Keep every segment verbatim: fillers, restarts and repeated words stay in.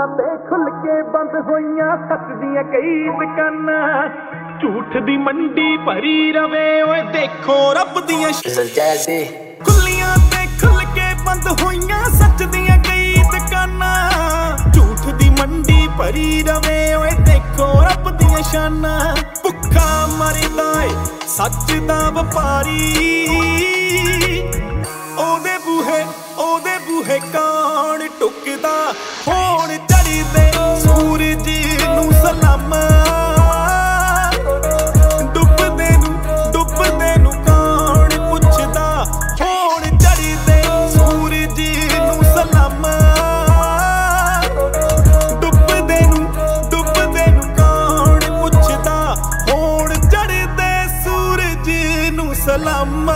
ਕੁੱਲੀਆਂ ਤੇ ਖੁੱਲ ਕੇ ਬੰਦ ਹੋਈਆਂ ਸੱਚ ਦੀਆਂ ਕਈ ਦੁਕਾਨਾਂ ਝੂਠ ਦੀ ਮੰਡੀ ਭਰੀ ਰਵੇ ਓਏ ਦੇਖੋ ਰੱਬ ਦੀਆਂ ਕੁੱਲੀਆਂ ਤੇ ਖੁੱਲ ਕੇ ਬੰਦ ਹੋਈਆਂ ਸੱਚ ਦੀਆਂ ਕਈ ਦੁਕਾਨਾਂ ਝੂਠ ਦੀ ਮੰਡੀ ਭਰੀ ਰਵੇ ਓਏ ਦੇਖੋ ਰੱਬ ਦੀਆਂ ਸ਼ਾਨਾਂ ਭੁੱਖਾ ਮਰਦਾ ਏ ਸੱਚ ਦਾ ਵਪਾਰੀ ਉਹਦੇ ਬੂਹੇ ਉਹਦੇ ਬੂਹੇ ਕੌਣ ਟੁਕਦਾ ਹੁਣ ਚੜ੍ਹਦੇ ਸੂਰਜ ਨੂੰ ਸਲਾਮਾਂ ਡੁੱਬਦੇ ਨੂੰ ਡੁੱਬਦੇ ਨੂੰ ਕੌਣ ਪੁੱਛਦਾ ਹੁਣ ਚੜ੍ਹਦੇ ਸੂਰਜ ਨੂੰ ਸਲਾਮਾਂ ਡੁੱਬਦੇ ਨੂੰ ਡੁੱਬਦੇ ਨੂੰ ਕੌਣ ਪੁੱਛਦਾ ਹੁਣ ਚੜ੍ਹਦੇ ਸੂਰਜ ਨੂੰ ਸਲਾਮਾਂ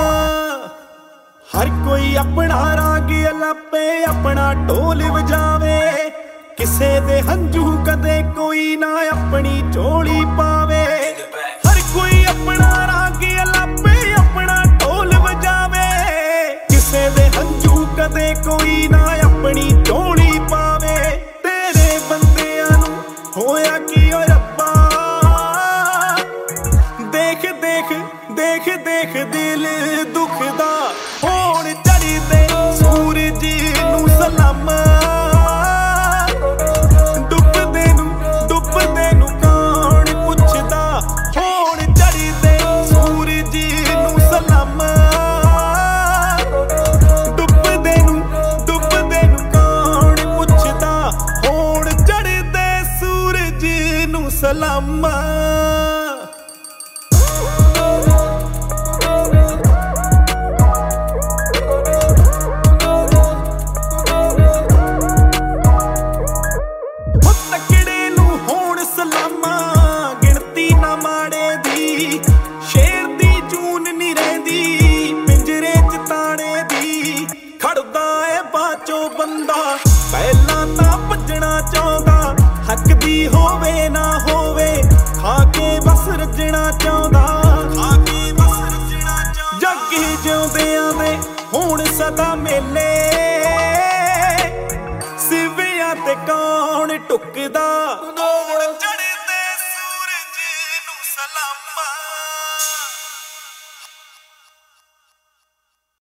हर कोई अपना राग अलापे अपना ढोल वजावे किसे दे हंझू कदे कोई ना अपनी झोली पावे हर कोई अपना राग अलापे अपना ढोल वजावे किसे दे हंझू कदे कोई ना अपनी झोली पावे तेरे बंदियां नू होया की ओ रब्बा देख देख देख देख दिल दुखदा ਹੁਣ ਚੜ੍ਹਦੇ ਸੂਰਜ ਨੂੰ ਸਲਾਮਾਂ ਡੁੱਬਦੇ ਨੂੰ ਡੁੱਬਦੇ ਨੂੰ ਕੌਣ ਪੁੱਛਦਾ ਹੁਣ ਚੜ੍ਹਦੇ ਸੂਰਜ ਨੂੰ ਸਲਾਮਾਂ ਡੁੱਬਦੇ ਨੂੰ ਡੁੱਬਦੇ ਨੂੰ ਕੌਣ ਪੁੱਛਦਾ ਹੁਣ ਚੜ੍ਹਦੇ ਸੂਰਜ ਨੂੰ ਸਲਾਮਾਂ ਸ਼ੇਰ ਦੀ ਜੂਨ ਨੀ ਰਹਿੰਦੀ ਪਿੰਜਰੇ ਚ ਤਾਣੇ ਦੀ ਖੜਦਾ ਏ ਬਾਚੋ ਬੰਦਾ ਪਹਿਲਾਂ ਤਾਂ ਭੱਜਣਾ ਚਾਹੁੰਦਾ ਹੱਕ ਦੀ ਹੋਵੇ ਨਾ ਹੋਵੇ ਖਾ ਕੇ ਬਸ ਰੱਜਣਾ ਚਾਹੁੰਦਾ ਖਾ ਕੇ ਬਸ ਰੱਜਣਾ ਚਾਹੁੰਦਾ ਜੱਗੇ ਜਿਉਂਦਿਆਂ ਦੇ ਹੁਣ ਸਦਾ ਮੇਲੇ ਸਿਵਿਆਂ ਤੇ ਕੌਣ ਟੁਕਦਾ